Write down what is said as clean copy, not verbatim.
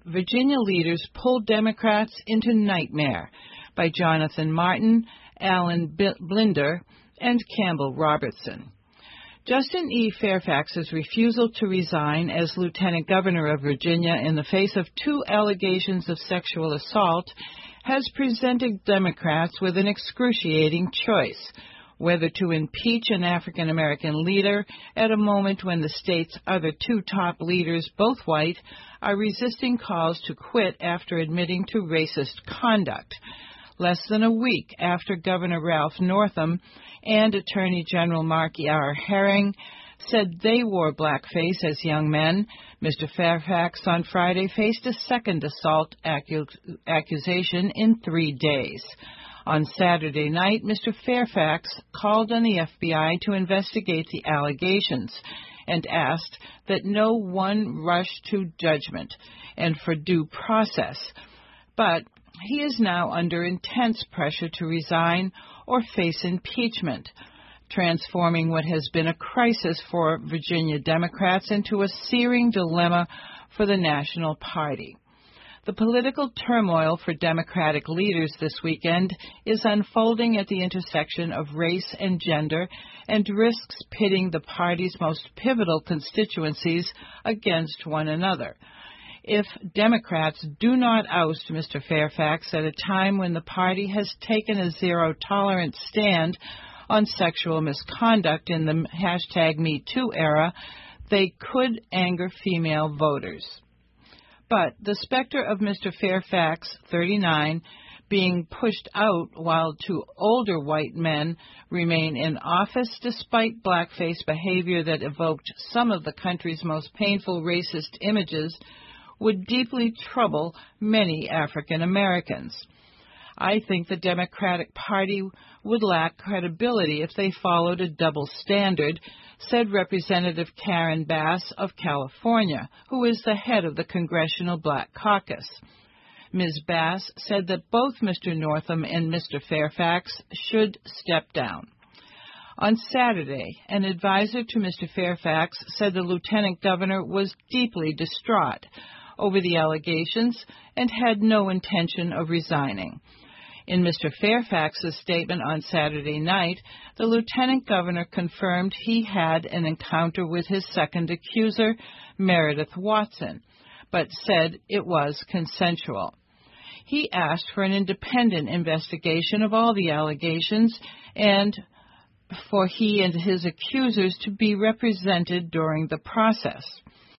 Virginia Leaders Pull Democrats into Nightmare by Jonathan Martin, Alan Blinder, and Campbell Robertson. Justin E. Fairfax's refusal to resign as Lieutenant Governor of Virginia in the face of 2 allegations of sexual assault has presented Democrats with an excruciating choice: whether to impeach an African-American leader at a moment when the state's other 2 top leaders, both white, are resisting calls to quit after admitting to racist conduct. Less than a week after Governor Ralph Northam and Attorney General Mark R. Herring said they wore blackface as young men, Mr. Fairfax on Friday faced a second assault accusation in 3 days. On Saturday night, Mr. Fairfax called on the FBI to investigate the allegations and asked that no one rush to judgment and for due process. But he is now under intense pressure to resign or face impeachment, transforming what has been a crisis for Virginia Democrats into a searing dilemma for the National Party. The political turmoil for Democratic leaders this weekend is unfolding at the intersection of race and gender and risks pitting the party's most pivotal constituencies against one another. If Democrats do not oust Mr. Fairfax at a time when the party has taken a zero-tolerance stand on sexual misconduct in the #MeToo era, they could anger female voters. But the specter of Mr. Fairfax, 39, being pushed out while 2 older white men remain in office despite blackface behavior that evoked some of the country's most painful racist images would deeply trouble many African Americans. I think the Democratic Party would lack credibility if they followed a double standard, said Representative Karen Bass of California, who is the head of the Congressional Black Caucus. Ms. Bass said that both Mr. Northam and Mr. Fairfax should step down. On Saturday, an advisor to Mr. Fairfax said the lieutenant governor was deeply distraught over the allegations and had no intention of resigning. In Mr. Fairfax's statement on Saturday night, the lieutenant governor confirmed he had an encounter with his second accuser, Meredith Watson, but said it was consensual. He asked for an independent investigation of all the allegations and for he and his accusers to be represented during the process.